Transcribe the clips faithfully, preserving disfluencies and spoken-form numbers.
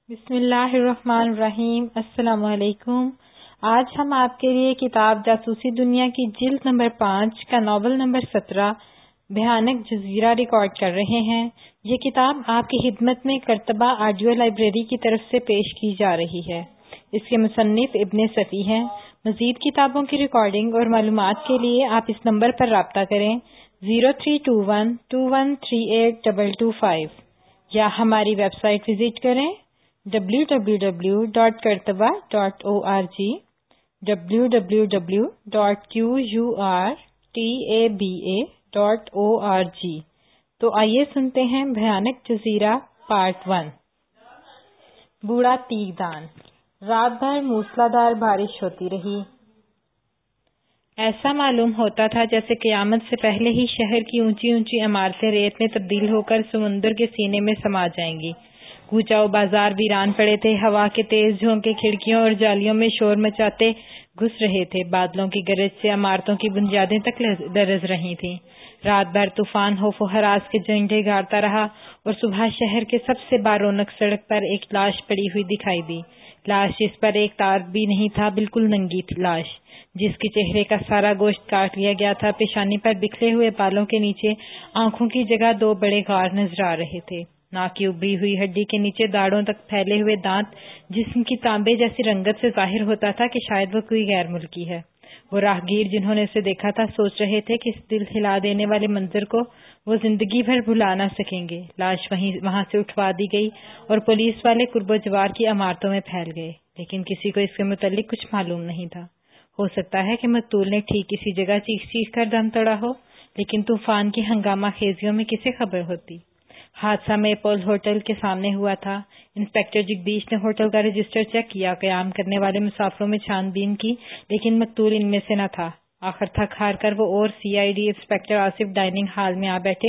بسم اللہ الرحمن الرحیم۔ السلام علیکم۔ آج ہم آپ کے لیے کتاب جاسوسی دنیا کی جلد نمبر پانچ کا ناول نمبر سترہ بھیانک جزیرہ ریکارڈ کر رہے ہیں۔ یہ کتاب آپ کی خدمت میں کرتبہ آڈیو لائبریری کی طرف سے پیش کی جا رہی ہے۔ اس کے مصنف ابن صفی ہیں۔ مزید کتابوں کی ریکارڈنگ اور معلومات کے لیے آپ اس نمبر پر رابطہ کریں zero three two one two one three eight double two five یا ہماری ویب سائٹ وزٹ کریں ڈبلیو ڈبلیو ڈبلیو ڈاٹ کرتبہ dot O R G W W W dot Q U R T A B A dot O R G. تو آئیے سنتے ہیں بھیانک جزیرہ پارٹ ون۔ بوڑھا تیر دان۔ رات بھر موسلادھار بارش ہوتی رہی۔ ایسا معلوم ہوتا تھا جیسے قیامت سے پہلے ہی شہر کی اونچی اونچی عمارتیں ریت میں تبدیل ہو کر سمندر کے سینے میں سما جائیں گی۔ کوچہ و بازار ویران پڑے تھے۔ ہوا کے تیز جھونکے کھڑکیوں اور جالیوں میں شور مچاتے گھس رہے تھے۔ بادلوں کی گرج سے عمارتوں کی بنیادیں تک لرز رہی تھیں۔ رات بھر طوفان خوف و ہراس کے جھنڈے گاڑتا رہا اور صبح شہر کے سب سے بارونق سڑک پر ایک لاش پڑی ہوئی دکھائی دی۔ لاش جس پر ایک تار بھی نہیں تھا، بالکل ننگی لاش جس کے چہرے کا سارا گوشت کاٹ لیا گیا تھا۔ پیشانی پر بکھرے ہوئے بالوں کے نیچے آنکھوں کی جگہ دو بڑے غار نظر آ رہے تھے۔ ناک کی ابھی ہوئی ہڈی کے نیچے داڑھوں تک پھیلے ہوئے دانت جسم کی تانبے جیسی رنگت سے ظاہر ہوتا تھا کہ شاید وہ کوئی غیر ملکی ہے۔ وہ راہگیر جنہوں نے اسے دیکھا تھا سوچ رہے تھے کہ اس دل ہلا دینے والے منظر کو وہ زندگی بھر بھلا نہ سکیں گے۔ لاش وہیں وہاں سے اٹھوا دی گئی اور پولیس والے قرب و جوار کی عمارتوں میں پھیل گئے، لیکن کسی کو اس کے متعلق کچھ معلوم نہیں تھا۔ ہو سکتا ہے کہ مقتول نے ٹھیک اسی جگہ چیخ چیخ کر دم توڑا ہو، لیکن طوفان کی ہنگامہ خیزیوں میں کسے خبر ہوتی۔ حادثہ میپول ہوٹل کے سامنے ہوا تھا۔ انسپکٹر جگدیش نے ہوٹل کا رجسٹر چیک کیا، قیام کرنے والے مسافروں میں چھان بین کی، لیکن مقتول ان میں سے نہ تھا۔ آخر تھک ہار کر وہ اور C I D inspector Asif dining hall میں آ بیٹھے۔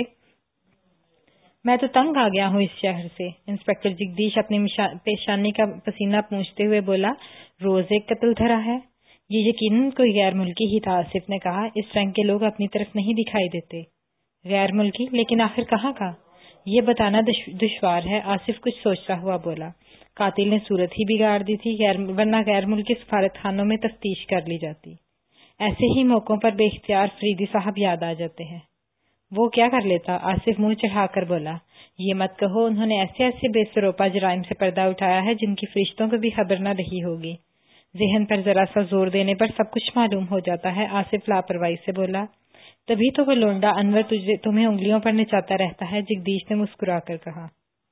میں تو تنگ آ گیا ہوں اس شہر سے، انسپکٹر جگدیش اپنی پیشانی کا پسینہ پونچھتے ہوئے بولا۔ روز ایک قتل دھرا ہے۔ یہ یقیناً کوئی غیر ملکی ہی تھا، آصف نے کہا۔ اس رنگ کے لوگ اپنی طرف نہیں دکھائی دیتے۔ غیر ملکی؟ لیکن آخر کہاں کا؟ یہ بتانا دشوار ہے، آصف کچھ سوچتا ہوا بولا۔ قاتل نے صورت ہی بگاڑ دی تھی، ورنہ غیر ملکی سفارت خانوں میں تفتیش کر لی جاتی۔ ایسے ہی موقعوں پر بے اختیار فریدی صاحب یاد آ جاتے ہیں۔ وہ کیا کر لیتا؟ آصف منہ چڑھا کر بولا۔ یہ مت کہو، انہوں نے ایسے ایسے بے سروپا جرائم سے پردہ اٹھایا ہے جن کی فرشتوں کو بھی خبر نہ رہی ہوگی۔ ذہن پر ذرا سا زور دینے پر سب کچھ معلوم ہو جاتا ہے، آصف لاپرواہی سے بولا۔ تبھی تو وہ لونڈا انور تجھے تمہیں انگلیوں پر نچاتا رہتا ہے، جگدیش نے مسکرا کر کہا۔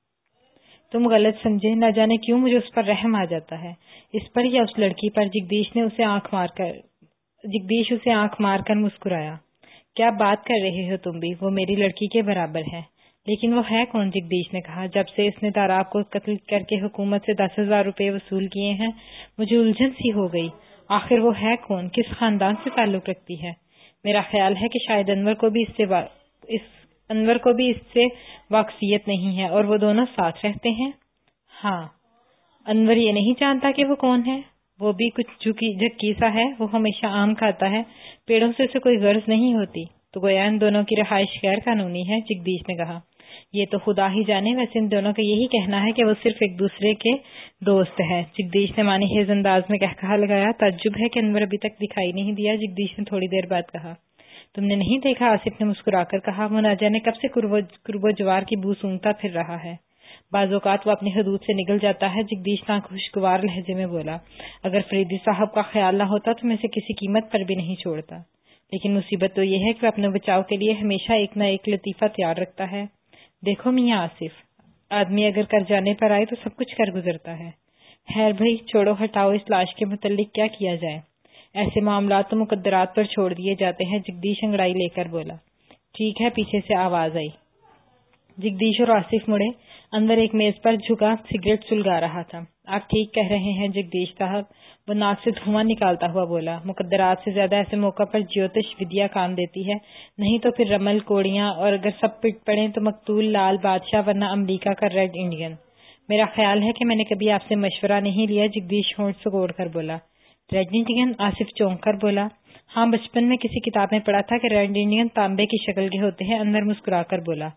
تم غلط سمجھے، نہ جانے کیوں مجھے اس پر رحم آ جاتا ہے، اس پر یا اس لڑکی پر۔ جگدیش نے اسے آنکھ مار کر جگدیش اسے آنکھ مار کر مسکرایا۔ کیا بات کر رہے ہو تم بھی، وہ میری لڑکی کے برابر ہے۔ لیکن وہ ہے کون؟ جگدیش نے کہا۔ جب سے اس نے تاراب کو قتل کر کے حکومت سے دس ہزار روپے وصول کیے ہیں، مجھے الجھن سی ہو گئی۔ آخر وہ ہے کون؟ کس خاندان سے تعلق رکھتی ہے؟ میرا خیال ہے کہ شاید انور کو بھی اس سے وا... اس... انور کو بھی اس سے واقفیت نہیں ہے، اور وہ دونوں ساتھ رہتے ہیں۔ ہاں، انور یہ نہیں جانتا کہ وہ کون ہے۔ وہ بھی کچھ جھکی سا ہے، وہ ہمیشہ آم کھاتا ہے، پیڑوں سے اسے کوئی غرض نہیں ہوتی۔ تو گویا ان دونوں کی رہائش غیر قانونی ہے، جگدیش نے کہا۔ یہ تو خدا ہی جانے، ویسے ان دونوں کا یہی کہنا ہے کہ وہ صرف ایک دوسرے کے دوست ہیں۔ جگدیش نے معنی خیز انداز میں کہا لگایا۔ تعجب ہے کہ انور ابھی تک دکھائی نہیں دیا، جگدیش نے تھوڑی دیر بعد کہا۔ تم نے نہیں دیکھا؟ آصف نے مسکرا کر کہا۔ وہ نہ جانے کب سے قرب و جوار کی بو سونگتا پھر رہا ہے۔ بعض اوقات وہ اپنی حدود سے نکل جاتا ہے، جگدیش ناخوشگوار لہجے میں بولا۔ اگر فریدی صاحب کا خیال نہ ہوتا تو میں اسے کسی قیمت پر بھی نہیں چھوڑتا، لیکن مصیبت تو یہ ہے کہ وہ اپنے بچاؤ کے لیے ہمیشہ ایک نہ ایک لطیفہ تیار رکھتا ہے۔ دیکھو میاں آصف، آدمی اگر کر جانے پر آئے تو سب کچھ کر گزرتا ہے۔ خیر بھائی چھوڑو ہٹاؤ، اس لاش کے متعلق کیا کیا جائے؟ ایسے معاملات تو مقدرات پر چھوڑ دیے جاتے ہیں، جگدیش انگڑائی لے کر بولا۔ ٹھیک ہے، پیچھے سے آواز آئی۔ جگدیش اور آصف مڑے۔ انور ایک میز پر جھکا سگریٹ سلگا رہا تھا۔ آپ ٹھیک کہہ رہے ہیں جگدیش صاحب، وہ ناک سے دھواں نکالتا ہوا بولا۔ مقدرات سے زیادہ ایسے موقع پر جیوتش ودیا کام دیتی ہے، نہیں تو پھر رمل کوڑیاں، اور اگر سب پٹ پڑیں تو مقتول لال بادشاہ، ورنہ امریکہ کا ریڈ انڈین۔ میرا خیال ہے کہ میں نے کبھی آپ سے مشورہ نہیں لیا، جگدیش ہونٹ سکوڑ کر بولا۔ Red Indian? آصف چونک کر بولا۔ ہاں، بچپن میں کسی کتاب میں پڑھا تھا کہ ریڈ انڈین تانبے کی شکل کے ہوتے ہیں، انور مسکرا کر بولا۔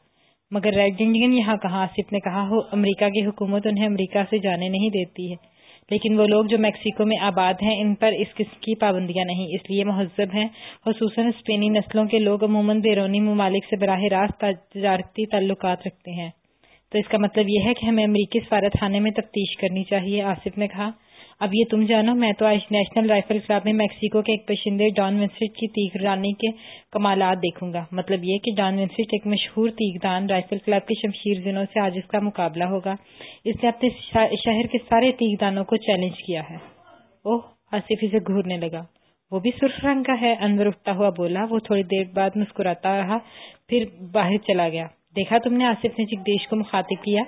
مگر ریڈ انڈین یہاں کہاں؟ آصف نے کہا، ہو امریکہ کی حکومت انہیں امریکہ سے جانے نہیں دیتی ہے، لیکن وہ لوگ جو میکسیکو میں آباد ہیں ان پر اس قسم کی پابندیاں نہیں، اس لیے مہذب ہیں۔ خصوصاً اسپینی نسلوں کے لوگ عموماً بیرونی ممالک سے براہ راست تجارتی تعلقات رکھتے ہیں۔ تو اس کا مطلب یہ ہے کہ ہمیں امریکی سفارت خانے میں تفتیش کرنی چاہیے، آصف نے کہا۔ اب یہ تم جانو، میں تو آج نیشنل رائفل کلب میں میکسیکو کے ایک باشندے ڈان ونسنٹ کی تیغ رانی کے کمالات دیکھوں گا۔ مطلب یہ کہ ڈان ونسنٹ ایک مشہور تیغ دان، رائفل کلب کے شمشیر زنوں سے آج اس کا مقابلہ ہوگا۔ اس نے اپنے شہر کے سارے تیغ دانوں کو چیلنج کیا ہے۔ اوہ، آصف اسے گھورنے لگا۔ وہ بھی سرخ رنگ کا ہے، انور اٹھتا ہوا بولا۔ وہ تھوڑی دیر بعد مسکراتا رہا، پھر باہر چلا گیا۔ دیکھا تم نے؟ آصف نے جگدیش کو مخاطب کیا۔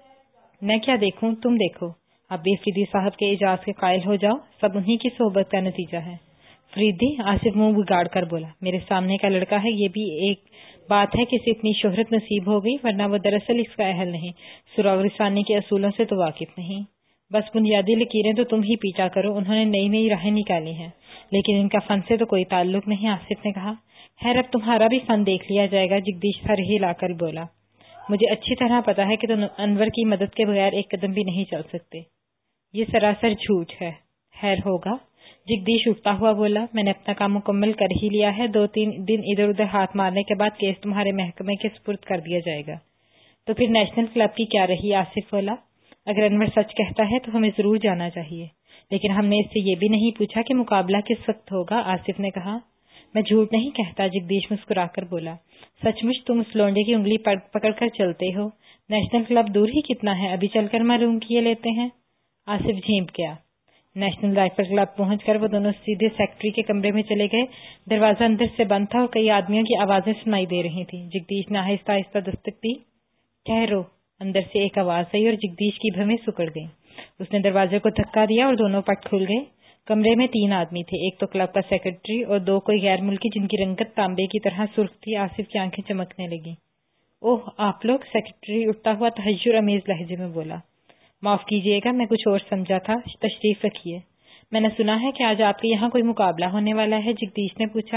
میں کیا دیکھوں؟ تم دیکھو۔ اب بھی فریدی صاحب کے اعجاز کے قائل ہو جاؤ، سب انہی کی صحبت کا نتیجہ ہے۔ فریدی؟ آصف منہ بگاڑ کر بولا۔ میرے سامنے کا لڑکا ہے، یہ بھی ایک بات ہے کہ اسے اتنی شہرت نصیب ہو گئی، ورنہ وہ دراصل اس کا اہل نہیں، سراغ رسانی کے اصولوں سے تو واقف نہیں۔ بس بنیادی لکیریں تو تم ہی پیچا کرو، انہوں نے نئی نئی راہیں نکالی ہیں، لیکن ان کا فن سے تو کوئی تعلق نہیں، آصف نے کہا۔ خیر اب تمہارا بھی فن دیکھ لیا جائے گا، جگدیش سر ہلا کر بولا۔ مجھے اچھی طرح پتا ہے کہ تم انور کی مدد کے بغیر ایک قدم بھی نہیں چل سکتے۔ یہ سراسر جھوٹ ہے۔ خیر ہوگا، جگدیش اٹھتا ہوا بولا۔ میں نے اپنا کام مکمل کر ہی لیا ہے، دو تین دن ادھر ادھر ہاتھ مارنے کے بعد کیس تمہارے محکمے کے سپرد کر دیا جائے گا۔ تو پھر نیشنل کلب کی کیا رہی؟ آصف بولا۔ اگر انور سچ کہتا ہے تو ہمیں ضرور جانا چاہیے، لیکن ہم نے اس سے یہ بھی نہیں پوچھا کہ مقابلہ کس وقت ہوگا، آصف نے کہا۔ میں جھوٹ نہیں کہتا، جگدیش مسکرا کر بولا۔ سچ مچ تم اس لونڈے کی انگلی پکڑ کر چلتے ہو۔ نیشنل کلب دور ہی کتنا ہے، ابھی چل کر معلوم کیے لیتے ہیں۔ آصف جھینپ گیا۔ نیشنل رائفل کلب پہنچ کر وہ دونوں سیدھے سیکرٹری کے کمرے میں چلے گئے۔ دروازہ اندر سے بند تھا اور کئی آدمیوں کی آوازیں سنائی دے رہی تھیں۔ جگدیش نے آہستہ آہستہ دستک دی۔ ٹھہرو، اندر سے ایک آواز آئی اور جگدیش کی بھویں سکڑ گئیں۔ اس نے دروازے کو دھکا دیا اور دونوں پٹ کھل گئے۔ کمرے میں تین آدمی تھے، ایک تو کلب کا سیکرٹری اور دو کوئی غیر ملکی جن کی رنگت تانبے کی طرح سرخ تھی۔ آصف کی آنکھیں چمکنے لگیں۔ اوہ آپ لوگ، سیکرٹری اٹھتا ہوا تحیر امیز لہجے میں بولا۔ معاف کیجیے گا، میں کچھ اور سمجھا تھا، تشریف رکھیے۔ میں نے سنا ہے کہ آج آپ کے یہاں کوئی مقابلہ ہونے والا ہے، جگدیش نے پوچھا۔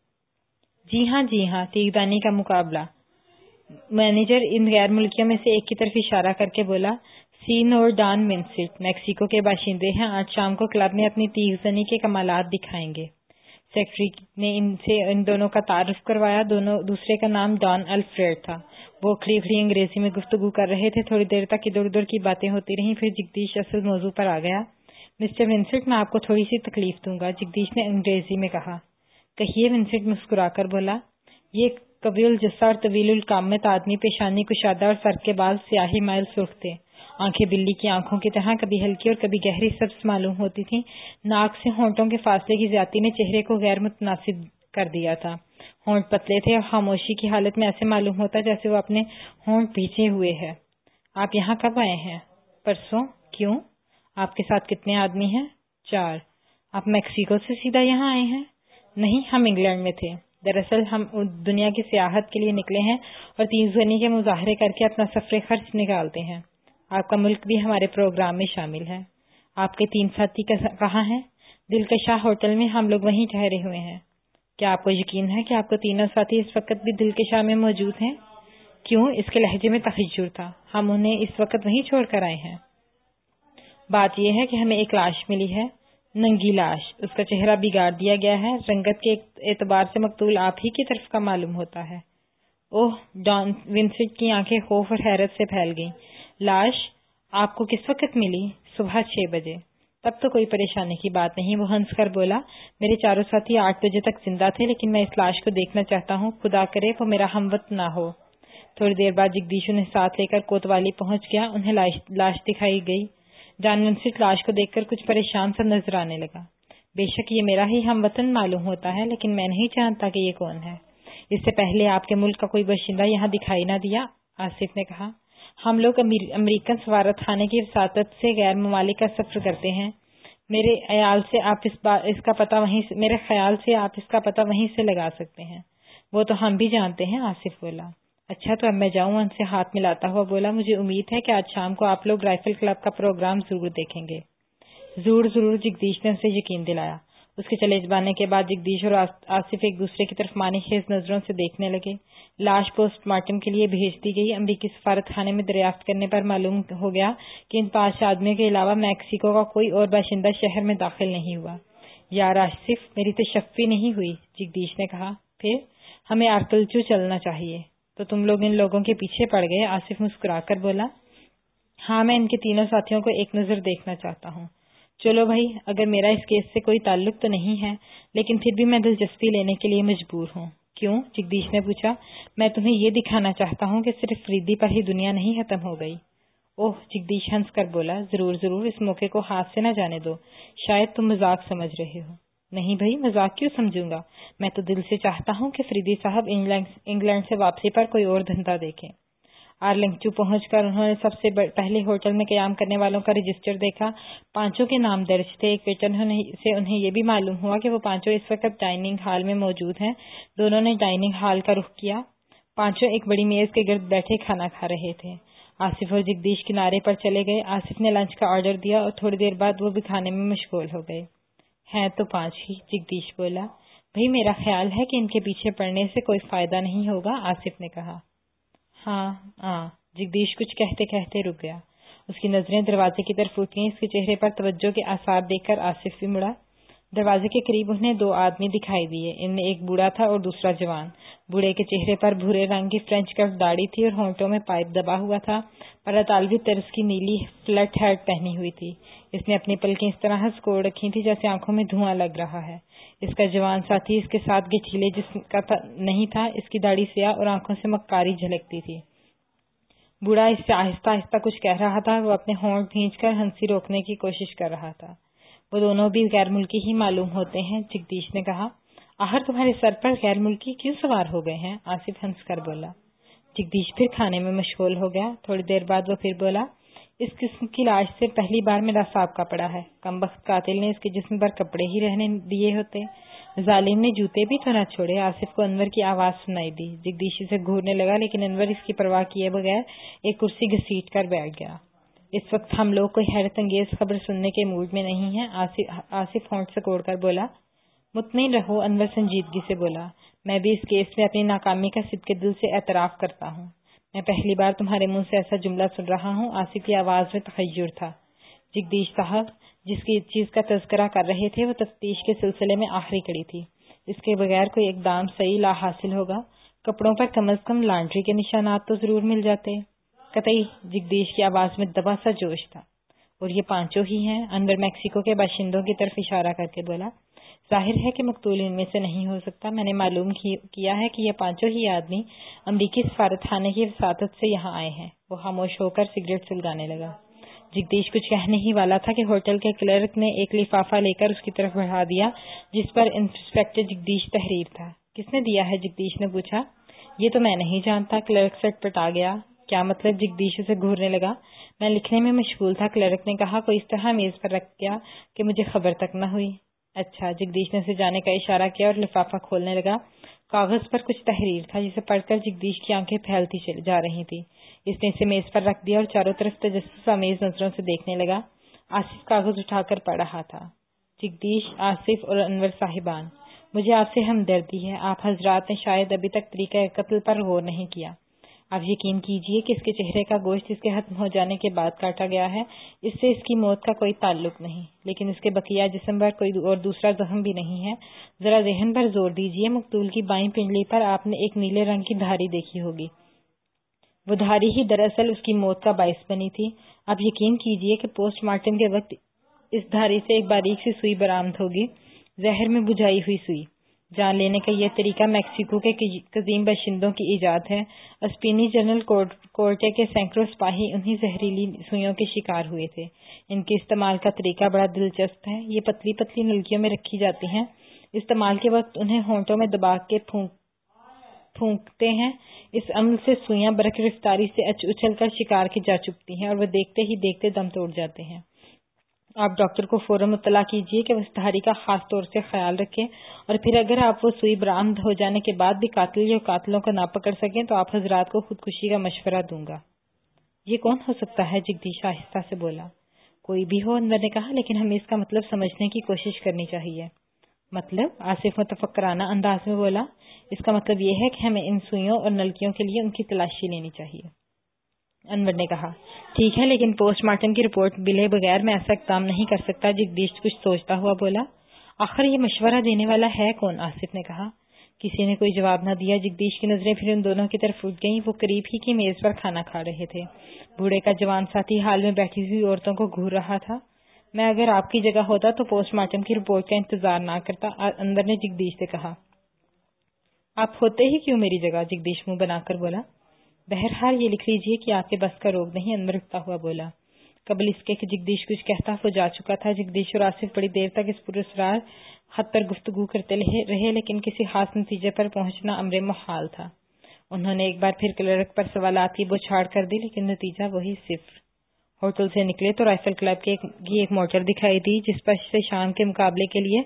جی ہاں جی ہاں، تیغ دانی کا مقابلہ۔ مینیجر ان غیر ملکیوں میں سے ایک کی طرف اشارہ کر کے بولا۔ سینور ڈان ونسنٹ میکسیکو کے باشندے ہیں، آج شام کو کلب میں اپنی تیغ زنی کے کمالات دکھائیں گے۔ سیکرٹری نے ان سے ان دونوں کا تعارف کروایا۔ دونوں دوسرے کا نام ڈان الفریڈ تھا۔ وہ کھڑی کھڑی انگریزی میں گفتگو کر رہے تھے۔ تھوڑی دیر تک ادھر ادھر کی باتیں ہوتی رہیں، پھر جگدیش اصل موضوع پر آ گیا۔ مسٹر ونسنٹ، میں آپ کو تھوڑی سی تکلیف دوں گا، جگدیش نے انگریزی میں کہا۔ کہیے، ونسنٹ مسکرا کر بولا۔ یہ قوی الجثہ اور طویل القامت آدمی، پیشانی کشادہ اور سر کے بال سیاہی مائل سرخ تھے۔ آنکھیں بلی کی آنکھوں کی طرح کبھی ہلکی اور کبھی گہری سبز معلوم ہوتی تھیں۔ ناک سے ہونٹوں کے فاصلے کی زیادتی نے چہرے کو غیر متناسب کر دیا تھا۔ ہونٹ پتلے تھے اور خاموشی کی حالت میں ایسے معلوم ہوتا جیسے وہ اپنے ہونٹ پیچھے ہوئے ہے۔ آپ یہاں کب آئے ہیں؟ پرسوں۔ کیوں؟ آپ کے ساتھ کتنے آدمی ہیں؟ چار۔ آپ میکسیکو سے سیدھا یہاں آئے ہیں؟ نہیں، ہم انگلینڈ میں تھے۔ دراصل ہم دنیا کی سیاحت کے لیے نکلے ہیں اور تیغ زنی کے مظاہرے کر کے اپنا سفر خرچ نکالتے ہیں۔ آپ کا ملک بھی ہمارے پروگرام میں شامل ہے۔ آپ کے تین ساتھی کہاں ہیں؟ دلکشا ہوٹل میں، ہم لوگ وہیں ٹھہرے ہوئے ہیں۔ کیا آپ کو یقین ہے کہ آپ کو تینوں ساتھی اس وقت بھی دلکشا میں موجود ہیں؟ کیوں؟ اس کے لہجے میں تحجر تھا۔ ہم انہیں اس وقت وہیں چھوڑ کر آئے ہیں۔ بات یہ ہے کہ ہمیں ایک لاش ملی ہے، ننگی لاش۔ اس کا چہرہ بگاڑ دیا گیا ہے، رنگت کے اعتبار سے مقتول آپ ہی کی طرف کا معلوم ہوتا ہے۔ اوہ، ڈان ونسنٹ کی آنکھیں خوف اور حیرت سے پھیل گئیں۔ لاش آپ کو کس وقت ملی؟ صبح چھ بجے۔ تب تو کوئی پریشانی کی بات نہیں، وہ ہنس کر بولا۔ میرے چاروں ساتھی آٹھ بجے تک زندہ تھے، لیکن میں اس لاش کو دیکھنا چاہتا ہوں، خدا کرے وہ میرا ہموطن نہ ہو۔ تھوڑی دیر بعد جگدیش انہیں ساتھ لے کر کوتوالی پہنچ گیا۔ انہیں لاش دکھائی گئی۔ ڈان ونسنٹ لاش کو دیکھ کر کچھ پریشان سا نظر آنے لگا۔ بے شک یہ میرا ہی ہم وطن معلوم ہوتا ہے، لیکن میں نہیں جانتا کہ یہ کون ہے۔ اس سے پہلے آپ کے ملک کا کوئی باشندہ یہاں دکھائی نہ دیا، آصف نے کہا۔ ہم لوگ امریکن سفارت خانے کی وساطت سے غیر ممالک کا سفر کرتے ہیں۔ میرے خیال سے آپ اس, اس کا پتہ وہیں سے میرے خیال سے آپ اس کا پتہ وہیں سے لگا سکتے ہیں۔ وہ تو ہم بھی جانتے ہیں، آصف بولا۔ اچھا تو اب میں جاؤں؟ ان سے ہاتھ ملاتا ہوا بولا۔ مجھے امید ہے کہ آج شام کو آپ لوگ رائفل کلب کا پروگرام ضرور دیکھیں گے۔ ضرور ضرور، جگدیش نے اسے یقین دلایا۔ اس کے چلے جانے کے بعد جگدیش اور آصف ایک دوسرے کی طرف معنی خیز نظروں سے دیکھنے لگے۔ لاش پوسٹ مارٹم کے لیے بھیج دی گئی۔ امریکی سفارت خانے میں دریافت کرنے پر معلوم ہو گیا کہ ان پانچ آدمیوں کے علاوہ میکسیکو کا کوئی اور باشندہ شہر میں داخل نہیں ہوا۔ یار آصف، میری تشفی نہیں ہوئی، جگدیش نے کہا۔ پھر ہمیں آرکلچو چلنا چاہیے۔ تو تم لوگ ان لوگوں کے پیچھے پڑ گئے؟ آصف مسکرا کر بولا۔ ہاں، میں ان کے تینوں ساتھیوں کو ایک نظر دیکھنا چاہتا ہوں۔ چلو بھائی، اگر میرا اس کیس سے کوئی تعلق تو نہیں ہے، لیکن پھر بھی میں دلچسپی لینے کے لیے مجبور ہوں۔ کیوں؟ جگدیش نے پوچھا۔ میں تمہیں یہ دکھانا چاہتا ہوں کہ صرف فریدی پر ہی دنیا نہیں ختم ہو گئی۔ اوہ، جگدیش ہنس کر بولا، ضرور ضرور، اس موقع کو ہاتھ سے نہ جانے دو۔ شاید تم مذاق سمجھ رہے ہو۔ نہیں بھائی، مذاق کیوں سمجھوں گا؟ میں تو دل سے چاہتا ہوں کہ فریدی صاحب انگلینڈ سے واپسی پر کوئی اور دھندا دیکھیں۔ آرلنگٹو پہنچ کر انہوں نے سب سے پہلے ہوٹل میں قیام کرنے والوں کا رجسٹر دیکھا۔ پانچوں کے نام درج تھے۔ ایک ویٹر سے انہیں یہ بھی معلوم ہوا کہ وہ پانچوں اس وقت ڈائننگ ہال میں موجود ہیں۔ دونوں نے ڈائننگ ہال کا رخ کیا۔ پانچوں ایک بڑی میز کے گرد بیٹھے کھانا کھا رہے تھے۔ آصف اور جگدیش کنارے پر چلے گئے۔ آصف نے لنچ کا آرڈر دیا اور تھوڑی دیر بعد وہ بھی کھانے میں مشغول ہو گئے۔ ہیں تو پانچ ہی، جگدیش بولا۔ بھئی، میرا خیال ہے کہ ان کے پیچھے پڑنے سے کوئی فائدہ نہیں ہوگا، آصف نے کہا۔ ہاں ہاں، جگدیش کچھ کہتے کہتے رک گیا۔ اس کی نظریں دروازے کی طرف اٹھیں۔ اس کے چہرے پر توجہ کے آثار دیکھ کر آصف بھی مڑا۔ دروازے کے قریب انہیں دو آدمی دکھائی دیے۔ ان میں ایک بوڑھا تھا اور دوسرا جوان۔ بوڑھے کے چہرے پر بھورے رنگ کی فرینچ کٹ داڑھی تھی اور ہونٹوں میں پائپ دبا ہوا تھا، پر اطالوی طرز کی نیلی فلیٹ ہیٹ پہنی ہوئی تھی۔ اس نے اپنی پلکیں اس طرح سکوڑ رکھی تھی جیسے آنکھوں میں دھواں لگ رہا ہے۔ اس کا جوان ساتھی اس کے ساتھ گٹھیلے جسم کا نہیں تھا۔ اس کی داڑھی سیاہ اور آنکھوں سے مکاری جھلکتی تھی۔ بوڑھا اس سے آہستہ آہستہ کچھ کہہ رہا تھا۔ وہ اپنے ہونٹ بھینچ کر ہنسی روکنے کی کوشش کر رہا تھا۔ وہ دونوں بھی غیر ملکی ہی معلوم ہوتے ہیں، جگدیش نے کہا۔ آخر تمہارے سر پر غیر ملکی کیوں سوار ہو گئے ہیں؟ آصف ہنس کر بولا۔ جگدیش پھر کھانے میں مشغول ہو گیا۔ تھوڑی دیر بعد وہ پھر بولا، اس قسم کی لاش سے پہلی بار میرا سابقہ پڑا ہے۔ کمبخت قاتل نے اس کے جسم پر کپڑے ہی رہنے دیے ہوتے، ظالم نے جوتے بھی تو نہ چھوڑے۔ آصف کو انور کی آواز سنائی دی۔ جگدیش اسے گھورنے لگا، لیکن انور اس کی پرواہ کیے بغیر ایک کرسی گھسیٹ کر بیٹھ گیا۔ اس وقت ہم لوگ کوئی حیرت انگیز خبر سننے کے موڈ میں نہیں ہیں، آصف ہونٹ سکوڑ کر بولا۔ مطمئن رہو، انور سنجیدگی سے بولا۔ میں بھی اس کیس میں اپنی ناکامی کا صدقے دل سے اعتراف کرتا ہوں۔ میں پہلی بار تمہارے منہ سے ایسا جملہ سن رہا ہوں۔ آصف کی آواز میں تغیر تھا۔ جگدیش صاحب جس کی چیز کا تذکرہ کر رہے تھے وہ تفتیش کے سلسلے میں آخری کڑی تھی۔ اس کے بغیر کوئی اقدام صحیح لا حاصل ہوگا۔ کپڑوں پر کم از کم لانڈری کے نشانات تو ضرور مل جاتے۔ قطعی، جگدیش کی آواز میں دبا سا جوش تھا۔ اور یہ پانچوں ہی ہیں؟ انور میکسیکو کے باشندوں کی طرف اشارہ کر کے بولا۔ ظاہر ہے کہ مقتول ان میں سے نہیں ہو سکتا۔ میں نے معلوم کیا ہے کہ یہ پانچوں ہی آدمی امریکی سفارت خانے کی وساطت سے یہاں آئے ہیں۔ وہ خاموش ہو کر سگریٹ سلگانے لگا۔ جگدیش کچھ کہنے ہی والا تھا کہ ہوٹل کے کلرک نے ایک لفافہ لے کر اس کی طرف بڑھا دیا جس پر انسپکٹر جگدیش تحریر تھا۔ کس نے دیا ہے؟ جگدیش نے پوچھا۔ یہ تو میں نہیں جانتا، کلرک سٹ پٹا گیا۔ کیا مطلب؟ جگدیش اسے گھورنے لگا۔ میں لکھنے میں مشغول تھا، کلرک نے کہا۔ کوئی اس طرح میز پر رکھ گیا کہ مجھے خبر تک نہ ہوئی۔ اچھا، جگدیش نے اسے جانے کا اشارہ کیا اور لفافہ کھولنے لگا۔ کاغذ پر کچھ تحریر تھا جسے پڑھ کر جگدیش کی آنکھیں پھیلتی جا رہی تھی۔ اس نے اسے میز پر رکھ دیا اور چاروں طرف تجسس آمیز نظروں سے دیکھنے لگا۔ آصف کاغذ اٹھا کر پڑھ رہا تھا۔ جگدیش، آصف اور انور صاحبان، مجھے آپ سے ہمدردی ہے۔ آپ حضرات نے شاید ابھی تک طریقہ قتل پر غور نہیں کیا۔ آپ یقین کیجئے کہ اس کے چہرے کا گوشت اس کے ختم ہو جانے کے بعد کاٹا گیا ہے۔ اس سے اس کی موت کا کوئی تعلق نہیں، لیکن اس کے بقیہ جسم پر کوئی اور دوسرا زخم بھی نہیں ہے۔ ذرا ذہن پر زور دیجئے، مقتول کی بائیں پنڈلی پر آپ نے ایک نیلے رنگ کی دھاری دیکھی ہوگی۔ وہ دھاری ہی دراصل اس کی موت کا باعث بنی تھی۔ آپ یقین کیجئے کہ پوسٹ مارٹم کے وقت اس دھاری سے ایک باریک سی سوئی برآمد ہوگی، زہر میں بجھائی ہوئی سوئی۔ جان لینے کا یہ طریقہ میکسیکو کے قدیم باشندوں کی ایجاد ہے۔ اسپینی جنرل کورٹے کے سینکڑوں سپاہی انہی زہریلی سوئیوں کے شکار ہوئے تھے۔ ان کے استعمال کا طریقہ بڑا دلچسپ ہے۔ یہ پتلی پتلی نلکیوں میں رکھی جاتی ہیں۔ استعمال کے وقت انہیں ہونٹوں میں دبا کے پھونک پھونکتے ہیں۔ اس عمل سے سوئیاں برق رفتاری سے اچ اچل کر شکار کی جا چکتی ہیں اور وہ دیکھتے ہی دیکھتے دم توڑ جاتے ہیں۔ آپ ڈاکٹر کو فوراً مطلع کیجئے کہ وہ اس دھاری کا خاص طور سے خیال رکھیں، اور پھر اگر آپ وہ سوئی برآمد ہو جانے کے بعد بھی قاتل یا قاتلوں کو نہ پکڑ سکیں تو آپ حضرات کو خودکشی کا مشورہ دوں گا۔ یہ کون ہو سکتا ہے؟ جگدیش آہستہ سے بولا۔ کوئی بھی ہو، انور نے کہا، لیکن ہمیں اس کا مطلب سمجھنے کی کوشش کرنی چاہیے۔ مطلب؟ آصف متفکرانہ انداز میں بولا۔ اس کا مطلب یہ ہے کہ ہمیں ان سوئیوں اور نلکیوں کے لیے ان کی تلاشی لینی چاہیے۔ انور نے کہا ٹھیک ہے، لیکن پوسٹ مارٹم کی رپورٹ ملے بغیر میں ایسا اقدام نہیں کر سکتا۔ جگدیش کچھ سوچتا ہوا بولا۔ آخر یہ مشورہ دینے والا ہے کون؟ آصف نے کہا۔ کسی نے کوئی جواب نہ دیا۔ جگدیش کی نظریں پھر ان دونوں کی طرف اٹھ گئیں۔ وہ قریب ہی کی میز پر کھانا کھا رہے تھے۔ بوڑھے کا جوان ساتھی حال میں بیٹھی ہوئی عورتوں کو گھور رہا تھا۔ میں اگر آپ کی جگہ ہوتا تو پوسٹ مارٹم کی رپورٹ کا انتظار نہ کرتا، اندر نے جگدیش سے کہا۔ آپ ہوتے ہی کیوں میری جگہ؟ جگدیش منہ بنا کر بولا۔ بہرحال یہ لکھ لیجئے کہ آپ کے بس کا روگ نہیں، انور اٹھتا ہوا بولا۔ قبل اس کے کہ جگدیش کچھ کہتا وہ جا چکا تھا۔ جگدیش اور آصف بڑی دیر تک اس پراسرار خط پر گفتگو کرتے رہے، لیکن کسی خاص نتیجے پر پہنچنا امر محال تھا۔ انہوں نے ایک بار پھر کلرک پر سوالات کی بوچھاڑ کر دی، لیکن نتیجہ وہی صفر۔ ہوٹل سے نکلے تو رائفل کلب کی ایک موٹر دکھائی دی جس پر سے شام کے مقابلے کے لیے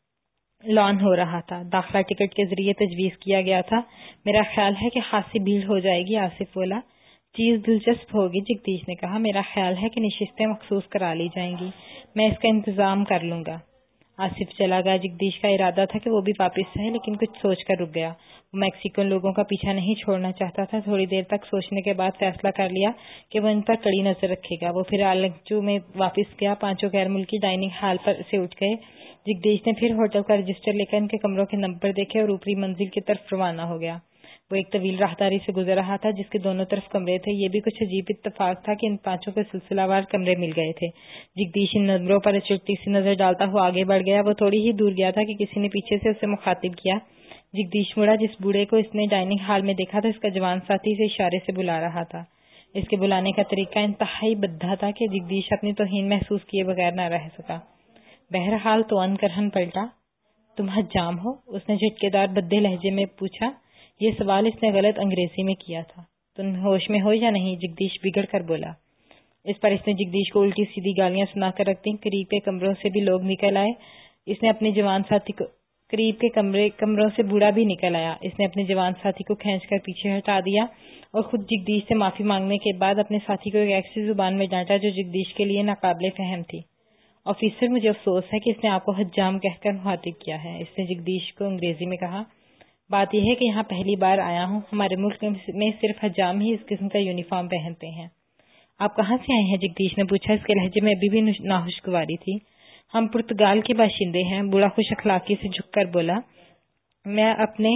لان ہو رہا تھا۔ داخلہ ٹکٹ کے ذریعے تجویز کیا گیا تھا۔ میرا خیال ہے کہ خاصی بھیڑ ہو جائے گی، آصف بولا۔ چیز دلچسپ ہوگی، جگدیش نے کہا۔ میرا خیال ہے کہ نشستیں مخصوص کرا لی جائیں گی، میں اس کا انتظام کر لوں گا۔ آصف چلا گیا۔ جگدیش کا ارادہ تھا کہ وہ بھی واپس آئے، لیکن کچھ سوچ کر رک گیا۔ وہ میکسیکن لوگوں کا پیچھا نہیں چھوڑنا چاہتا تھا۔ تھوڑی دیر تک سوچنے کے بعد فیصلہ کر لیا کہ وہ ان پر کڑی نظر رکھے گا۔ وہ پھر آلنچو میں واپس گیا۔ پانچوں غیر ملکی ڈائننگ ہال پر سے اٹھ گئے۔ جگدیش نے پھر ہوٹل کا رجسٹر لے کر ان کے کمروں کے نمبر دیکھے اور اوپری منزل کی طرف روانہ ہو گیا۔ وہ ایک طویل راہداری سے گزر رہا تھا جس کے دونوں طرف کمرے تھے۔ یہ بھی کچھ عجیب اتفاق تھا کہ ان پانچوں کو سلسلہ وار کمرے مل گئے تھے۔ جگدیش ان نمبروں پر چٹی سی نظر ڈالتا ہوا آگے بڑھ گیا۔ وہ تھوڑی ہی دور گیا تھا کہ کسی نے پیچھے سے اسے مخاطب کیا۔ جگدیش مڑا۔ جس بوڑھے کو اس نے ڈائننگ ہال میں دیکھا تھا اس کا جوان ساتھی اسے اشارے سے بلا رہا تھا۔ اس کے بلانے کا طریقہ انتہائی بھدا تھا کہ جگدیش اپنی توہین محسوس کیے بغیر نہ رہ سکا۔ بہرحال تو ان کرہن پلٹا۔ تم حجام ہو؟ اس نے جھٹکے دار بدے لہجے میں پوچھا۔ یہ سوال اس نے غلط انگریزی میں کیا تھا۔ تم ہوش میں ہو یا نہیں؟ جگدیش بگڑ کر بولا۔ اس پر اس نے جگدیش کو الٹی سیدھی گالیاں سنا کر رکھ دیں۔ قریب کے کمروں سے بھی لوگ نکل آئے۔ اس نے اپنے جوان ساتھی کو قریب کے کمرے کمروں سے بوڑھا بھی نکل آیا۔ اس نے اپنے جوان ساتھی کو کھینچ کر پیچھے ہٹا دیا اور خود جگدیش سے معافی مانگنے کے بعد اپنے ساتھی کو ایک ایسی زبان میں ڈانٹا جو جگدیش کے لیے ناقابل فہم تھی۔ آفیسر، مجھے افسوس ہے کہ اس نے آپ کو حجام کہہ کر مخاطب کیا ہے، اس نے جگدیش کو انگریزی میں کہا۔ بات یہ ہے کہ یہاں پہلی بار آیا ہوں۔ ہمارے ملک میں صرف حجام ہی اس قسم کا یونیفارم پہنتے ہیں۔ آپ کہاں سے آئے ہیں؟ جگدیش نے پوچھا۔ اس کے لہجے میں ابھی بھی ناخوشگواری تھی۔ ہم پرتگال کے باشندے ہیں، بوڑھا خوش اخلاقی سے جھک کر بولا۔ میں اپنے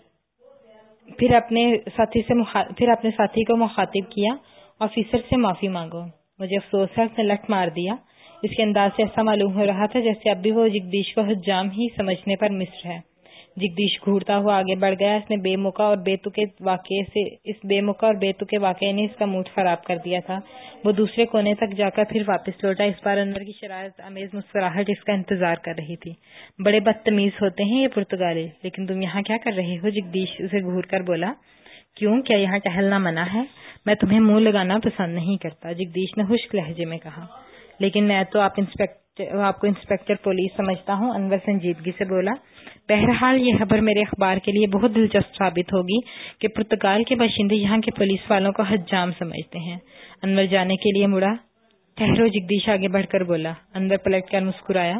پھر اپنے ساتھی سے مخا... پھر اپنے ساتھی کو مخاطب کیا۔ آفیسر سے معافی مانگو۔ مجھے افسوس ہے، اس نے لٹ مار دیا۔ اس کے انداز سے ایسا معلوم ہو رہا تھا جیسے اب بھی وہ جگدیش کو حجام ہی سمجھنے پر مصر ہے۔ جگدیش گھورتا ہوا آگے بڑھ گیا۔ اس نے بے موقع اور بے تکے واقعے سے اس بے موقع اور بے تکے واقعے نے اس کا موڈ خراب کر دیا تھا۔ وہ دوسرے کونے تک جا کر پھر واپس لوٹا۔ اس بار انور کی شرارت امیز مسکراہٹ اس کا انتظار کر رہی تھی۔ بڑے بدتمیز ہوتے ہیں یہ پرتگالی، لیکن تم یہاں کیا کر رہے ہو؟ جگدیش اسے گھور کر بولا۔ کیوں؟ کیا یہاں ٹہلنا منع ہے؟ میں تمہیں منہ لگانا پسند نہیں کرتا، جگدیش نے خشک لہجے میں کہا۔ لیکن میں تو آپ انسپیکٹر آپ کو انسپیکٹر پولیس سمجھتا ہوں، انور سنجیدگی سے بولا۔ بہرحال یہ خبر میرے اخبار کے لیے بہت دلچسپ ثابت ہوگی کہ پرتگال کے باشندے یہاں کے پولیس والوں کو حجام سمجھتے ہیں۔ انور جانے کے لیے مڑا۔ ٹھہرو، جگدیش آگے بڑھ کر بولا۔ انور پلٹ کر مسکرایا۔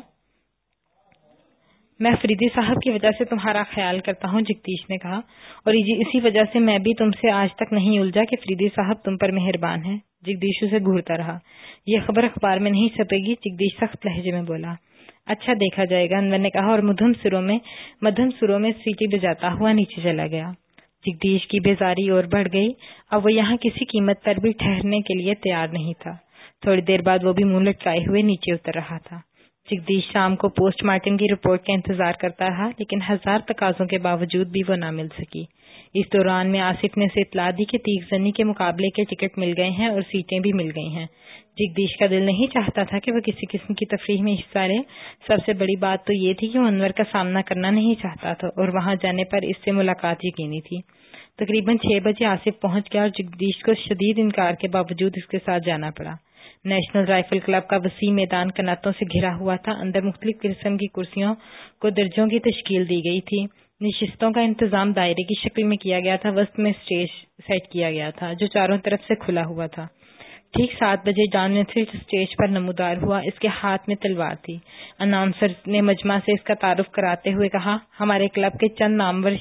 میں فریدی صاحب کی وجہ سے تمہارا خیال کرتا ہوں، جگدیش نے کہا، اور اسی وجہ سے میں بھی تم سے آج تک نہیں الجھا کہ فریدی صاحب تم پر مہربان ہیں۔ جگدیش اسے گھورتا رہا۔ یہ خبر اخبار میں نہیں چھپے گی، جگدیش سخت لہجے میں بولا۔ اچھا، دیکھا جائے گا، انور نے کہا اور مدھم سروں میں مدھم سروں میں سیٹی بجاتا ہوا نیچے چلا گیا۔ جگدیش کی بیزاری اور بڑھ گئی۔ اب وہ یہاں کسی قیمت پر بھی ٹھہرنے کے لیے تیار نہیں تھا۔ تھوڑی دیر بعد وہ بھی منہ لٹکائے ہوئے نیچے اتر رہا تھا۔ جگدیش شام کو پوسٹ مارٹم کی رپورٹ کا انتظار کرتا رہا، لیکن ہزار تقاضوں کے باوجود بھی وہ نہ مل سکی۔ اس دوران میں آصف نے اسے اطلاع دی کہ تیغ زنی کے مقابلے کے ٹکٹ مل گئے ہیں اور سیٹیں بھی مل گئی ہیں۔ جگدیش کا دل نہیں چاہتا تھا کہ وہ کسی قسم کی تفریح میں حصہ لے۔ سب سے بڑی بات تو یہ تھی کہ وہ انور کا سامنا کرنا نہیں چاہتا تھا اور وہاں جانے پر اس سے ملاقات یقینی تھی۔ تقریباً چھ بجے آصف پہنچ گیا اور جگدیش کو شدید انکار کے باوجود اس کے ساتھ جانا پڑا۔ نیشنل رائفل کلب کا وسیع میدان کناتوں سے گھرا ہوا تھا۔ اندر مختلف قسم کی کرسیوں کو درجوں کی تشکیل دی گئی تھی۔ نشستوں کا انتظام دائرے کی شکل میں کیا گیا تھا۔ وسط میں اسٹیج سیٹ کیا گیا تھا جو چاروں طرف سے کھلا ہوا تھا۔ ٹھیک سات بجے جان ونسلٹ اسٹیج پر نمودار ہوا. اس کے ہاتھ میں تلوار تھی. اناؤنسر نے مجمع سے اس کا تعارف کراتے ہوئے کہا، ہمارے کلب کے چند نامور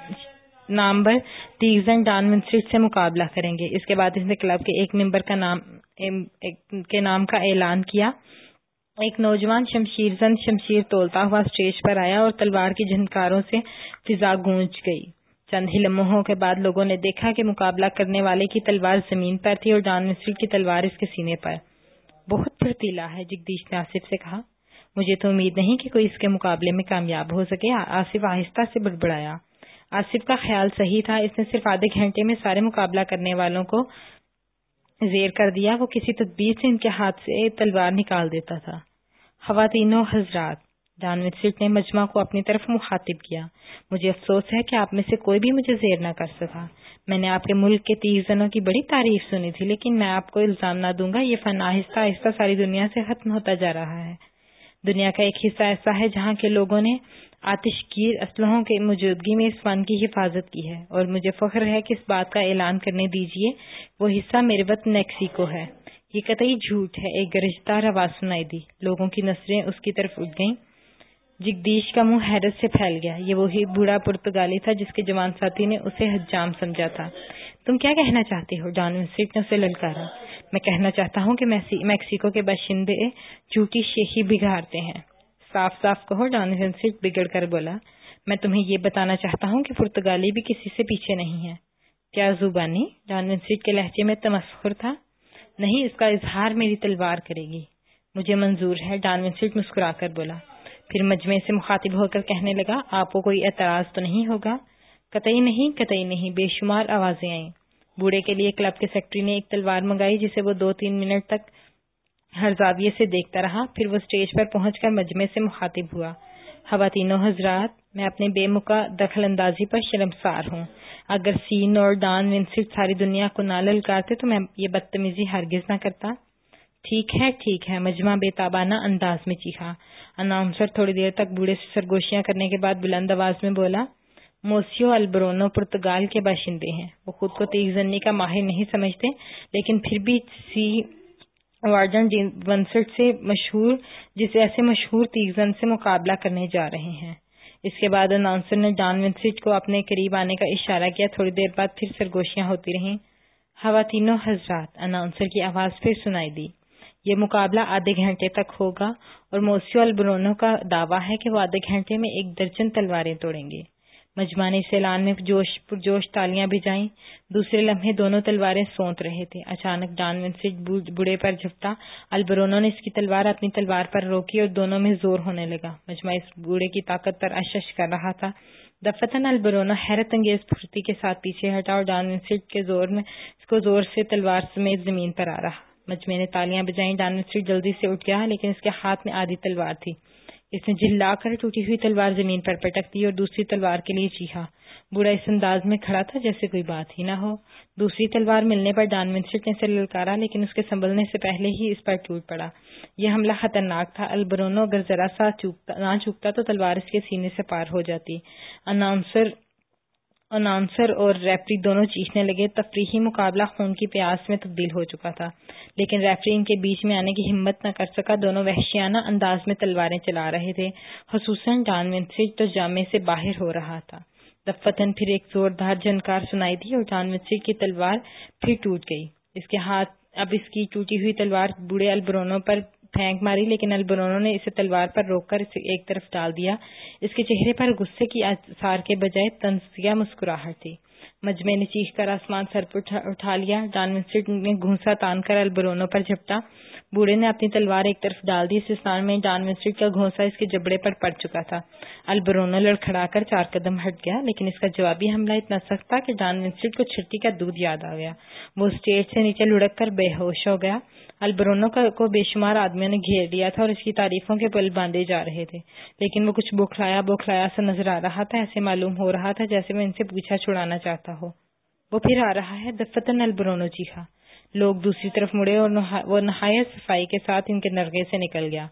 نامور تیغزن جان ونسلٹ سے مقابلہ کریں گے. اس کے بعد اس نے کلب کے ایک ممبر کا نام کے نام کا اعلان کیا. ایک نوجوان شمشیر زن شمشیر تولتا ہوا اسٹیج پر آیا اور تلوار کی جھنکاروں سے فضا گونج گئی. چند ہی لمحوں کے بعد لوگوں نے دیکھا کہ مقابلہ کرنے والے کی تلوار زمین پر تھی اور جان ونسلٹ کی تلوار اس کے سینے پر. بہت پھرتیلا ہے، جگدیش نے آصف سے کہا. مجھے تو امید نہیں کہ کوئی اس کے مقابلے میں کامیاب ہو سکے، آصف آہستہ سے بڑبڑایا. آصف کا خیال صحیح تھا. اس نے صرف آدھے گھنٹے میں سارے مقابلہ کرنے والوں کو زیر کر دیا. وہ کسی تدبیر سے ان کے ہاتھ سے تلوار نکال دیتا تھا. خواتین و حضرات، جان ونسلٹ نے مجمع کو اپنی طرف مخاطب کیا، مجھے افسوس ہے کہ آپ میں سے کوئی بھی مجھے زیر نہ کر سکا. میں نے آپ کے ملک کے تیغ زنوں کی بڑی تعریف سنی تھی، لیکن میں آپ کو الزام نہ دوں گا. یہ فن آہستہ آہستہ ساری دنیا سے ختم ہوتا جا رہا ہے. دنیا کا ایک حصہ ایسا ہے جہاں کے لوگوں نے آتش گیر اسلحوں کی موجودگی میں اس فن کی حفاظت کی ہے، اور مجھے فخر ہے کہ اس بات کا اعلان کرنے دیجیے وہ حصہ میرے وطن میکسیکو ہے. یہ قطعی جھوٹ ہے. ایک گرجدار آواز سنائی دی. لوگوں کی نظریں اس کی طرف اٹھ گئیں. جگدیش کا منہ حیرت سے پھیل گیا. یہ وہی بوڑھا پرتگالی تھا جس کے جوان ساتھی نے اسے حجام سمجھا تھا. تم کیا کہنا چاہتے ہو؟ جان ونسلٹ نے اسے للکارا. میں کہنا چاہتا ہوں کہ میکسیکو کے باشندے جھوٹی شیخی بگاڑتے ہیں. صاف صاف کہو، جان ونسلٹ بگڑ کر بولا. میں تمہیں یہ بتانا چاہتا ہوں کہ پرتگالی بھی کسی سے پیچھے نہیں ہے. کیا زبانی؟ جان ونسلٹ کے لہجے میں تمسخر تھا. نہیں، اس کا اظہار میری تلوار کرے گی. مجھے منظور ہے، جان ونسلٹ مسکرا کر بولا. پھر مجمع سے مخاطب ہو کر کہنے لگا، آپ کو کوئی اعتراض تو نہیں ہوگا؟ قطعی نہیں، قطعی نہیں. بے شمار آوازیں آئیں. بوڑھے کے لیے کلب کے سیکرٹری نے ایک تلوار منگائی جسے وہ دو تین منٹ تک ہر زاویے سے دیکھتا رہا. پھر وہ اسٹیج پر پہنچ کر مجمع سے مخاطب ہوا. خواتین و حضرات، میں اپنے بے موقع دخل اندازی پر شرمسار ہوں. اگر سین اور ڈان ونسلٹ ساری دنیا کو نہ للکارتے تو میں یہ بدتمیزی ہرگز نہ کرتا. ٹھیک ہے، ٹھیک ہے، مجمع بے تابانہ انداز میں چیخا. اناؤنسر تھوڑی دیر تک بوڑھے سے سرگوشیاں کرنے کے بعد بلند آواز میں بولا، موسیو البرونو پرتگال کے باشندے ہیں. وہ خود کو تیغ زنی کا ماہر نہیں سمجھتے، لیکن پھر بھی سی وارڈن ونسلٹ سے مشہور جس ایسے مشہور تیغ زن سے مقابلہ کرنے جا رہے ہیں. اس کے بعد اناؤنسر نے جان ونسلٹ کو اپنے قریب آنے کا اشارہ کیا. تھوڑی دیر بعد پھر سرگوشیاں ہوتی رہیں. خواتین و حضرات، اناؤنسر کی آواز پھر سنائی دی. یہ مقابلہ آدھے گھنٹے تک ہوگا اور موسیو البرونو کا دعویٰ ہے کہ وہ آدھے گھنٹے میں ایک درجن تلواریں توڑیں گے. مجمع نے اس اعلان میں جوش پرجوش تالیاں بجائیں. دوسرے لمحے دونوں تلواریں سونت رہے تھے. اچانک جان ونسلٹ بوڑھے پر جھپٹا. البرونو نے اس کی تلوار اپنی تلوار پر روکی اور دونوں میں زور ہونے لگا. مجمع اس بوڑھے کی طاقت پر اشش کر رہا تھا. دفتن البرونو حیرت انگیز پھرتی کے ساتھ پیچھے ہٹا اور جان ونسلٹ کے زور میں اس کو زور سے تلوار سمیت زمین پر آ رہا. مجمع نے تالیاں بجائیں. جان ونسلٹ جلدی سے اٹھ گیا، لیکن اس کے ہاتھ میں آدھی تلوار تھی. اس نے جھلا کر ٹوٹی ہوئی تلوار زمین پر پٹک دی اور دوسری تلوار کے لیے چیخا. بوڑھا اس انداز میں کھڑا تھا جیسے کوئی بات ہی نہ ہو. دوسری تلوار ملنے پر جان ونسلٹ نے اسے للکارا، لیکن اس کے سنبھلنے سے پہلے ہی اس پر ٹوٹ پڑا. یہ حملہ خطرناک تھا. البرونو اگر ذرا سا نہ چوکتا تو تلوار اس کے سینے سے پار ہو جاتی. اناؤنسر اناؤنسر اور ریفری دونوں چیخنے لگے. تفریحی مقابلہ خون کی پیاس میں تبدیل ہو چکا تھا، لیکن ریفری ان کے بیچ میں آنے کی ہمت نہ کر سکا. دونوں وحشیانہ انداز میں تلواریں چلا رہے تھے. خصوصاً جان ونسلٹ تو جامے سے باہر ہو رہا تھا. دفتن پھر ایک زوردار جھنکار سنائی دی اور جان ونسلٹ کی تلوار پھر ٹوٹ گئی. اس کے ہاتھ اب اس کی ٹوٹی ہوئی تلوار بوڑھے البرونو پر پھینک ماری، لیکن البرونو نے اسے تلوار پر روک کر اسے ایک طرف ڈال دیا. اس کے چہرے پر غصے کی آثار کے بجائے طنزیہ مسکراہٹ تھی. مجمع نے چیخ کر آسمان سر پر اٹھا لیا. جان ونسلٹ نے گھونسا تان کر البرونو پر جھپٹا. بوڑھے نے اپنی تلوار ایک طرف ڈال دی. اس استعمال میں جان ونسلٹ کا گھونسا اس کے جبڑے پر پڑ چکا تھا. البرونو لڑکھڑا کر چار قدم ہٹ گیا، لیکن اس کا جوابی حملہ اتنا سخت تھا کہ جان ونسلٹ کو چھٹی کا دودھ یاد آ گیا. وہ اسٹیج سے نیچے لڑک کر بے ہوش ہو گیا. البرونو کو بے شمار آدمیوں نے گھیر لیا تھا اور اس کی تعریفوں کے پل باندھے جا رہے تھے، لیکن وہ کچھ بوکھلایا بوکھلایا سا نظر آ رہا تھا. ایسے معلوم ہو رہا تھا جیسے وہ ان سے پیچھا چھڑانا چاہتا ہو. وہ پھر آ رہا ہے. دفتن البرونو چیخا. لوگ دوسری طرف مڑے اور وہ نہایت صفائی کے ساتھ ان کے نرغے سے نکل گیا.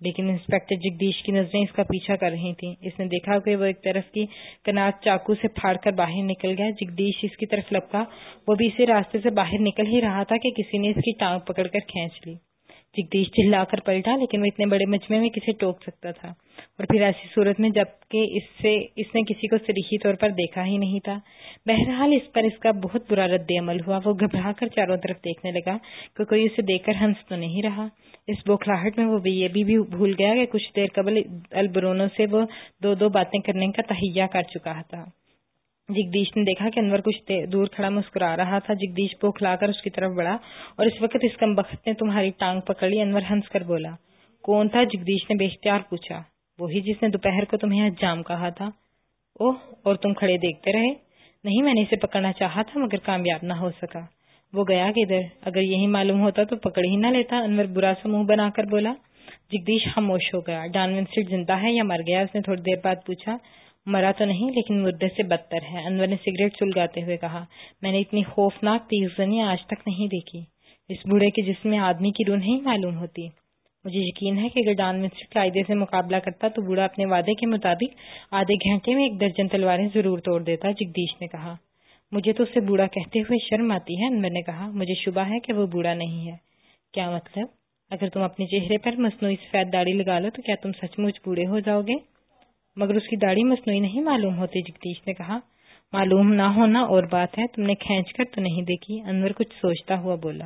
لیکن انسپیکٹر جگدیش کی نظریں اس کا پیچھا کر رہی تھیں۔ اس نے دیکھا کہ وہ ایک طرف کی کنات چاقو سے پھاڑ کر باہر نکل گیا۔ جگدیش اس کی طرف لپکا، وہ بھی اسی راستے سے باہر نکل ہی رہا تھا کہ کسی نے اس کی ٹانگ پکڑ کر کھینچ لی۔ جگدیش چلا کر پلٹا، لیکن وہ اتنے بڑے مجمع میں کسے ٹوک سکتا تھا، اور پھر ایسی صورت میں جبکہ اس سے اس نے کسی کو صریحی طور پر دیکھا ہی نہیں تھا۔ بہرحال اس پر اس کا بہت برا رد عمل ہوا۔ وہ گھبرا کر چاروں طرف دیکھنے لگا کہ کوئی اسے دیکھ کر ہنس تو نہیں رہا۔ اس بوکھلاہٹ میں وہ یہ بھی بھول گیا کہ کچھ دیر قبل البرونو سے وہ دو دو باتیں کرنے کا تہیہ کر چکا تھا۔ جگدیش نے دیکھا کہ انور کچھ دور کھڑا مسکرا رہا تھا۔ جگدیش بوکھلا کر اس کی طرف بڑھا، اور اس وقت اس کمبخت نے تمہاری ٹانگ پکڑ لی۔ انور ہنس کر بولا۔ کون تھا؟ جگدیش نے بے اختیار پوچھا۔ وہی جس نے دوپہر کو تمہیں حجام کہا تھا۔ اوہ، اور تم کھڑے دیکھتے رہے؟ نہیں، میں نے اسے پکڑنا چاہا تھا مگر کامیاب نہ ہو سکا۔ وہ گیا کدھر؟ اگر یہی معلوم ہوتا تو پکڑ ہی نہ لیتا، انور برا سا منہ بنا کر بولا۔ جگدیش خاموش ہو گیا۔ ڈان ونسٹ زندہ ہے یا مر گیا؟ اس نے تھوڑی دیر بعد پوچھا۔ مرا تو نہیں، لیکن مردے سے بدتر ہے، انور نے سگریٹ سلگاتے ہوئے کہا۔ میں نے اتنی خوفناک تیز زنی آج تک نہیں دیکھی۔ اس بوڑھے کے جسم میں آدمی کی روح نہیں معلوم ہوتی۔ مجھے یقین ہے کہ اگر ڈان ونسٹ قاعدے سے مقابلہ کرتا تو بوڑھا اپنے وعدے کے مطابق آدھے گھنٹے میں ایک درجن تلواریں ضرور توڑ دیتا، جگدیش نے کہا۔ مجھے تو اسے بوڑھا کہتے ہوئے شرم آتی ہے، انور نے کہا۔ مجھے شبہ ہے کہ وہ بوڑھا نہیں ہے۔ کیا مطلب؟ اگر تم اپنے چہرے پر مصنوعی سفید داڑھی لگا لو تو کیا تم سچ مچ بوڑھے ہو جاؤ گے؟ مگر اس کی داڑھی مصنوعی نہیں معلوم ہوتی، جگدیش نے کہا۔ معلوم نہ ہونا اور بات ہے، تم نے کھینچ کر تو نہیں دیکھی، انور کچھ سوچتا ہوا بولا۔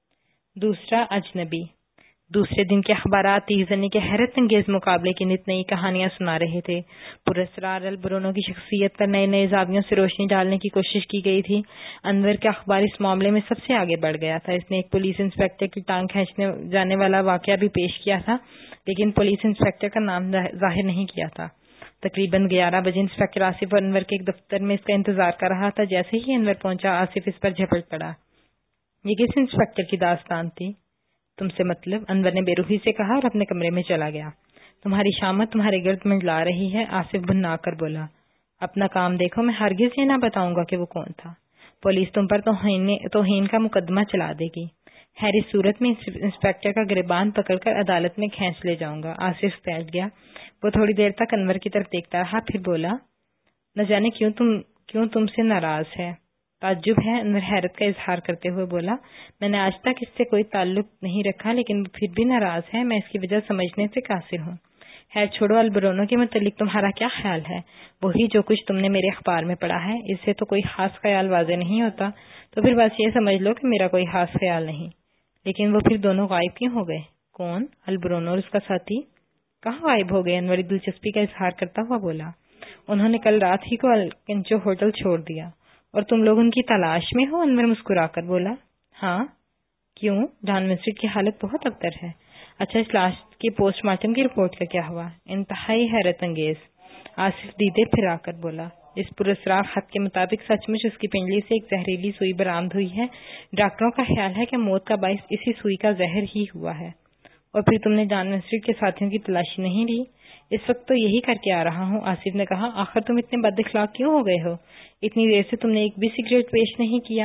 دوسرا اجنبی۔ دوسرے دن کے اخبارات تیز زنی کے حیرت انگیز مقابلے کی نت نئی کہانیاں سنا رہے تھے۔ پراسرار البرونو کی شخصیت پر نئے نئے زاویوں سے روشنی ڈالنے کی کوشش کی گئی تھی۔ انور کا اخبار اس معاملے میں سب سے آگے بڑھ گیا تھا۔ اس نے ایک پولیس انسپکٹر کی ٹانگ کھینچنے جانے والا واقعہ بھی پیش کیا تھا، لیکن پولیس انسپکٹر کا نام ظاہر نہیں کیا تھا۔ تقریباً گیارہ بجے انسپکٹر آصف اور انور کے ایک دفتر میں اس کا انتظار کر رہا تھا۔ جیسے ہی انور پہنچا، آصف اس پر جھپٹ پڑا۔ یہ کس انسپکٹر کی داستان تھی؟ تم سے مطلب؟ انور نے بے روحی سے کہا اور اپنے کمرے میں چلا گیا۔ تمہاری شامت تمہارے گرد منڈلا رہی ہے، آصف بھنا کر بولا۔ اپنا کام دیکھو، میں ہرگز یہ نہ بتاؤں گا کہ وہ کون تھا۔ پولیس تم پر توہین کا مقدمہ چلا دے گی۔ خیر، اس صورت میں انسپکٹر کا گریبان پکڑ کر عدالت میں کھینچ لے جاؤں گا۔ آصف بیٹھ گیا۔ وہ تھوڑی دیر تک انور کی طرف دیکھتا رہا، پھر بولا۔ نہ جانے کیوں تم کیوں تم سے ناراض ہے؟ تعجب ہے، انور حیرت کا اظہار کرتے ہوئے بولا۔ میں نے آج تک اس سے کوئی تعلق نہیں رکھا، لیکن پھر بھی ناراض ہے۔ میں اس کی وجہ سمجھنے سے قاصر ہوں۔ خیر چھوڑو، البرونو کے متعلق تمہارا کیا خیال ہے؟ وہی جو کچھ تم نے میرے اخبار میں پڑھا ہے، اس سے تو کوئی خاص خیال واضح نہیں ہوتا، تو پھر بس یہ سمجھ لو کہ میرا کوئی خاص خیال نہیں۔ لیکن وہ پھر دونوں غائب کیوں ہو گئے؟ کون؟ البرونو اور اس کا ساتھی؟ کہاں غائب ہو گئے؟ انور دلچسپی کا اظہار کرتا ہوا بولا۔ انہوں نے کل رات ہی کو الکنچو ہوٹل چھوڑ دیا۔ اور تم لوگ ان کی تلاش میں ہو؟ انور مسکرا کر بولا۔ ہاں۔ کیوں؟ ڈان ونسٹ کی حالت بہت ابتر ہے۔ اچھا، اس لاش کی پوسٹ مارٹم کی رپورٹ کا کیا ہوا؟ انتہائی حیرت انگیز، آصف دیدے پھرا کر بولا۔ اس پراسرار خط کے مطابق سچ مچ اس کی پنڈلی سے ایک زہریلی سوئی برآمد ہوئی ہے۔ ڈاکٹروں کا خیال ہے کہ موت کا باعث اسی سوئی کا زہر ہی ہوا ہے۔ اور پھر تم نے ڈان ونسٹ کے ساتھیوں کی تلاشی نہیں لی؟ اس وقت تو یہی کر کے آ رہا ہوں، آصف نے کہا۔ آخر تم اتنے بد اخلاق کیوں ہو گئے ہو؟ اتنی دیر سے تم نے ایک بھی سگریٹ پیش نہیں کیا۔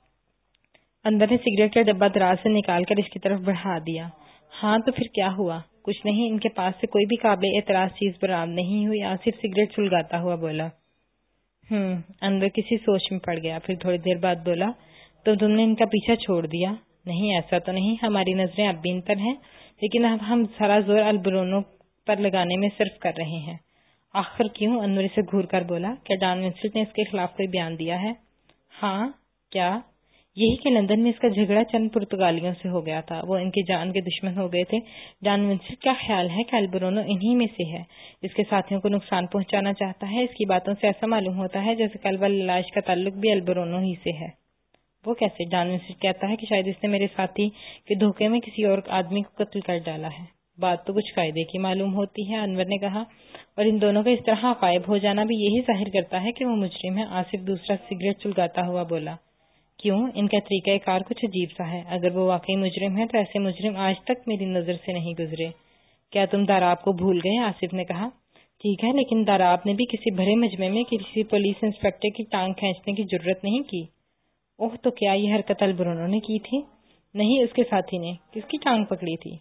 انور نے سگریٹ کا ڈبہ دراز سے نکال کر اس کی طرف بڑھا دیا۔ ہاں تو پھر کیا ہوا؟ کچھ نہیں، ان کے پاس سے کوئی بھی قابل اعتراض چیز برآمد نہیں ہوئی، آصف سگریٹ سلگاتا ہوا بولا۔ ہم انور کسی سوچ میں پڑ گیا، پھر تھوڑی دیر بعد بولا۔ تو تم نے ان کا پیچھا چھوڑ دیا؟ نہیں، ایسا تو نہیں، ہماری نظریں اب بھی ان پر ہیں، لیکن اب ہم سارا زور البرونو پر لگانے میں صرف کر رہے ہیں۔ آخر کیوں؟ انور سے گھور کر بولا۔ کیا ڈان ونسٹ نے اس کے خلاف کوئی بیان دیا ہے؟ ہاں۔ کیا؟ یہی کہ لندن میں اس کا جھگڑا چند پرتگالیوں سے ہو گیا تھا، وہ ان کی جان کے دشمن ہو گئے تھے۔ ڈان ونسٹ کا خیال ہے کہ البرونو انہی میں سے ہے، اس کے ساتھیوں کو نقصان پہنچانا چاہتا ہے۔ اس کی باتوں سے ایسا معلوم ہوتا ہے جیسے کل والی لاش کا تعلق بھی البرونو ہی سے ہے۔ وہ کیسے؟ ڈان ونسٹ کہتا ہے کہ شاید اس نے میرے ساتھی کے دھوکے میں کسی اور آدمی کو قتل کر ڈالا ہے۔ بات تو کچھ قاعدے کی معلوم ہوتی ہے، انور نے کہا، اور ان دونوں کا اس طرح غائب ہو جانا بھی یہی ظاہر کرتا ہے کہ وہ مجرم ہے۔ آصف دوسرا سگریٹ سلگاتا ہوا بولا۔ کیوں؟ ان کا طریقہ کار کچھ عجیب سا ہے۔ اگر وہ واقعی مجرم ہے تو ایسے مجرم آج تک میری نظر سے نہیں گزرے۔ کیا تم داراب کو بھول گئے؟ آصف نے کہا۔ ٹھیک ہے، لیکن داراب نے بھی کسی بھرے مجمع میں کسی پولیس انسپکٹر کی ٹانگ کھینچنے کی جرت نہیں کی۔ اوہ، تو کیا یہ حرکت البرونو نے کی تھی؟ نہیں، اس کے ساتھی نے۔ کس کی ٹانگ پکڑی تھی؟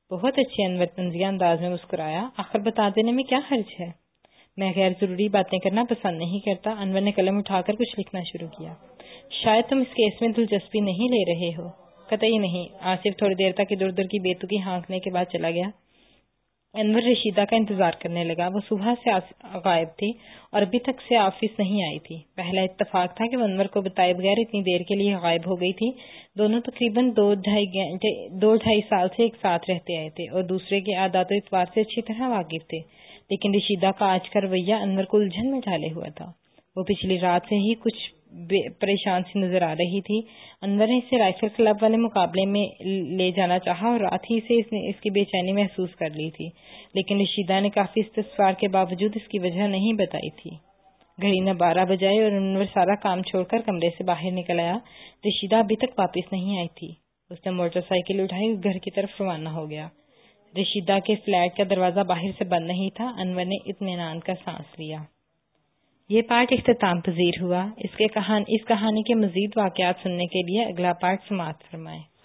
بہت اچھے، انور طنزیہ انداز میں مسکرایا۔ آخر بتا دینے میں کیا حرج ہے؟ میں غیر ضروری باتیں کرنا پسند نہیں کرتا۔ انور نے قلم اٹھا کر کچھ لکھنا شروع کیا۔ شاید تم اس کیس میں دلچسپی نہیں لے رہے ہو۔ قطعی نہیں۔ آصف تھوڑی دیر تک ادھر ادھر کی بے تکی ہانکنے کے بعد چلا گیا۔ انور رشیدہ کا انتظار کرنے لگا۔ وہ صبح سے غائب تھی اور ابھی تک سے آفس نہیں آئی تھی۔ پہلا اتفاق تھا کہ وہ انور کو بتائے بغیر اتنی دیر کے لیے غائب ہو گئی تھی۔ دونوں تقریباً دو ڈھائی گھنٹے دو ڈھائی سال سے ایک ساتھ رہتے آئے تھے اور دوسرے کے عادات و اطوار سے اچھی طرح واقف تھے، لیکن رشیدہ کا آج کا رویہ انور کو الجھن میں ڈالے ہوا تھا۔ وہ پچھلی رات سے ہی کچھ پریشان سی نظر آ رہی تھی۔ انور نے اسے رائفل کلب والے مقابلے میں لے جانا چاہا اور رات ہی سے اس نے اس کی بے چینی محسوس کر لی تھی، لیکن رشیدہ نے کافی استفسار کے باوجود اس کی وجہ نہیں بتائی تھی۔ گھڑی نے بارہ بجائے اور انور سارا کام چھوڑ کر کمرے سے باہر نکل آیا۔ رشیدہ ابھی تک واپس نہیں آئی تھی۔ اس نے موٹر سائیکل اٹھائی اور گھر کی طرف روانہ ہو گیا۔ رشیدہ کے فلیٹ کا دروازہ باہر سے بند نہیں تھا۔ انور نے اطمینان کا سانس لیا۔ یہ پارٹ اختتام پذیر ہوا۔ اس کے کہانی اس کہانی کے مزید واقعات سننے کے لیے اگلا پارٹ سماعت فرمائیں۔